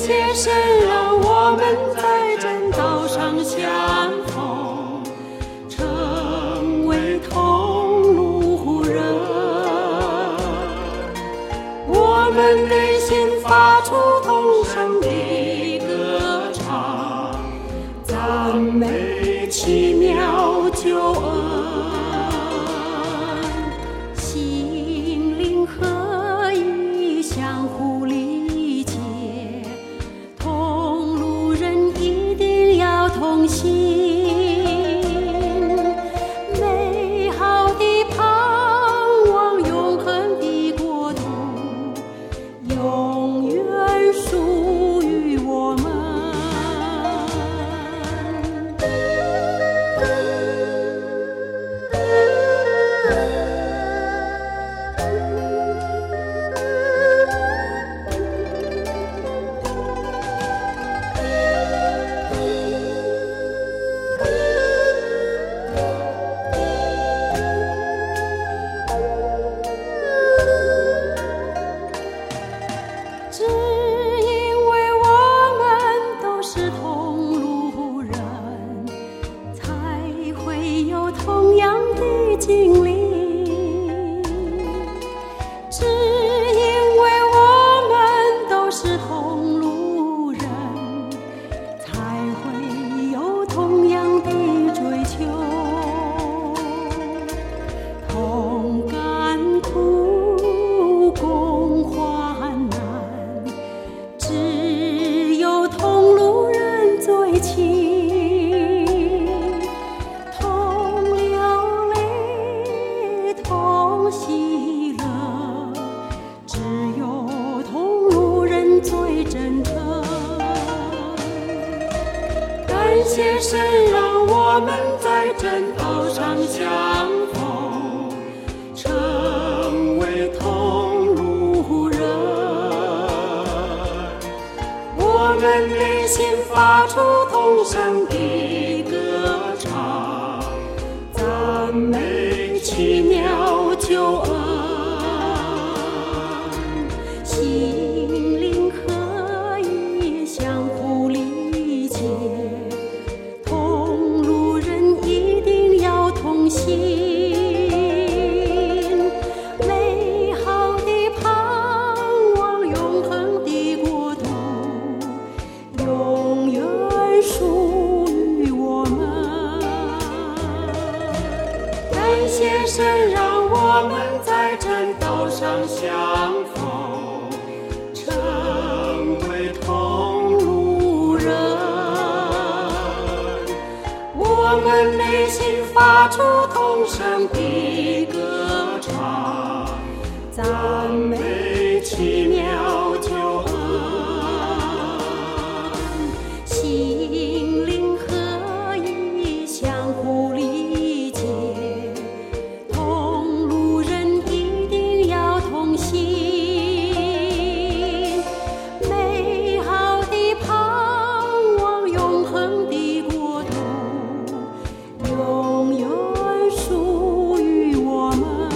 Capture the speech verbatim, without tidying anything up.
谢神让我们在正道上相逢，成为同路人。我们内心发出同声的歌唱，赞美奇妙救恩。心灵合一，相互理解，同路人一定要同行。美好的盼望，永恒的国度，永远属于我们。只因为我们都是同路人，才会有同样的经历。只因为我们都是同路人，才会有同样的追求，同甘苦，共患难。只有同路人最亲，同流泪，同喜乐，只有同路人最真诚。感谢神让我们在正道上相逢，成为同路人。我们内心发出同声的歌唱，赞美奇妙救恩。心灵合一，相互理解，同路人一定要同行。美好的盼望，永恒的国度，永远属于我们。感谢神让我们在正道上相逢，成为同路人。我们内心发出同声的歌唱，赞美奇妙救恩。心灵合一，相互理解，同路人一定要同行。美好的盼望，永恒的国度，永远属于我们。